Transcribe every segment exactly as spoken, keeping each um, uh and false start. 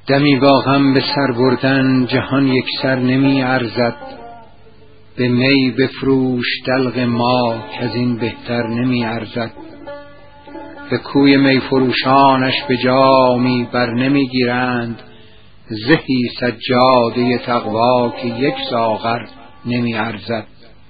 دمی با غم به سر بردن جهان یک سر نمی ارزد. به می بفروش دلق ما که از این بهتر نمی ارزد. به کوی می فروشانش به جامی بر نمی گیرند. زهی سجاده تقوا که یک ساغر نمی ارزد.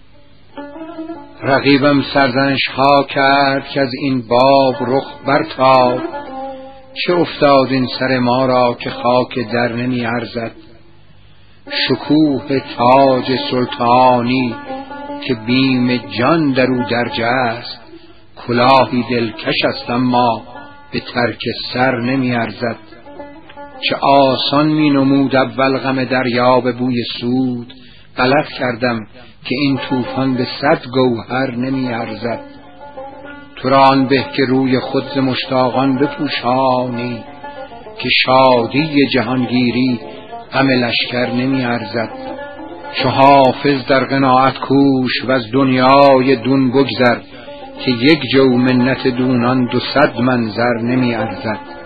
رقیبم سرزنش ها کرد که از این باب رخ برتاب. چه افتاد این سر ما را که خاک در نمی ارزد. شکوه تاج سلطانی که بیم جان در او درج است. کلاهی دلکش است اما به ترک سر نمی ارزد. چه آسان می نمود اول غم دریا به بوی سود. غلط کردم که این طوفان به صد گوهر نمی ارزد. تو را آن به که روی خود ز مشتاقان بپوشانی که شادی جهانگیری غم لشکر نمی ارزد. چو حافظ در قناعت کوش و از دنیای دون بگذر که یک جو منت دونان دو صد منظر نمی ارزد.